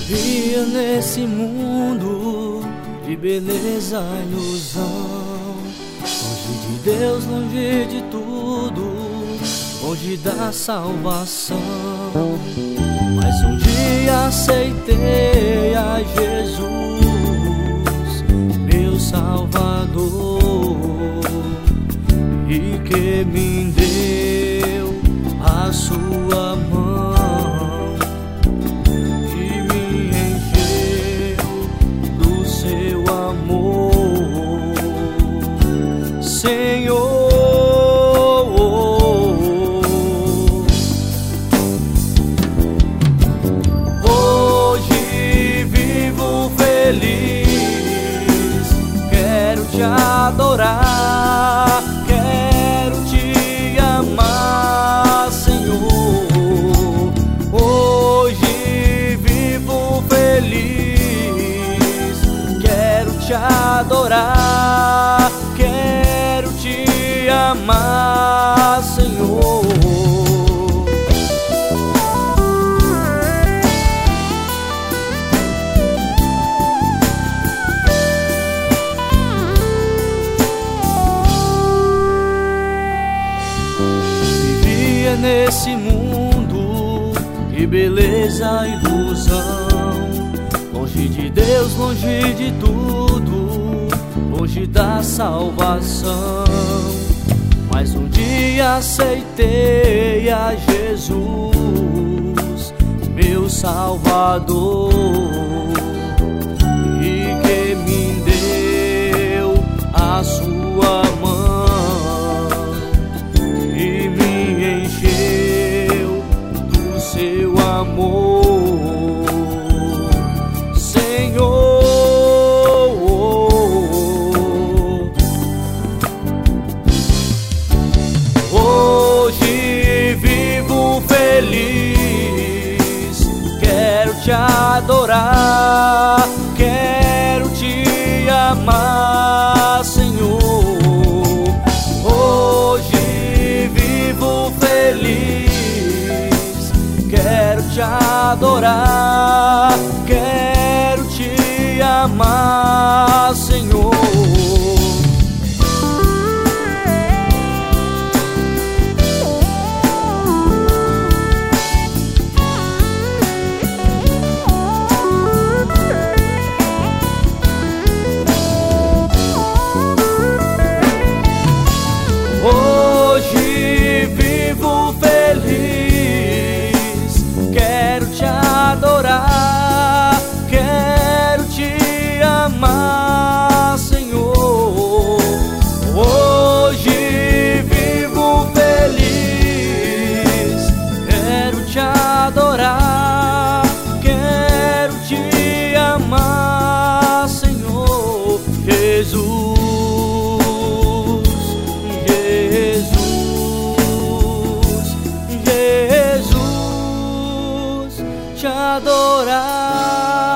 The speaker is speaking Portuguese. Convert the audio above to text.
Vivia nesse mundo de beleza e ilusão, longe de Deus, longe de tudo, longe da salvação. Mas um dia aceitei a Jesus, meu Salvador, e que me deu a sua mão e me encheu do seu amor, Senhor. Hoje vivo feliz, quero te adorar, quero te amar, Senhor. Hoje vivo feliz, quero te adorar, quero te amar, Senhor. Nesse mundo de beleza e ilusão, longe de Deus, longe de tudo, longe da salvação. Mas um dia aceitei a Jesus, meu Salvador, e que me deu a sua mão e me encheu do seu amor, Senhor. Hoje vivo feliz, quero te adorar, quero te amar, Senhor. Hoje vivo feliz, quero te adorar, quero te amar, Senhor. Hoje vivo feliz, quero te adorar, quero te amar, Senhor. Hoje vivo feliz, quero te adorar, quero te amar, Senhor. Jesus, te adorar.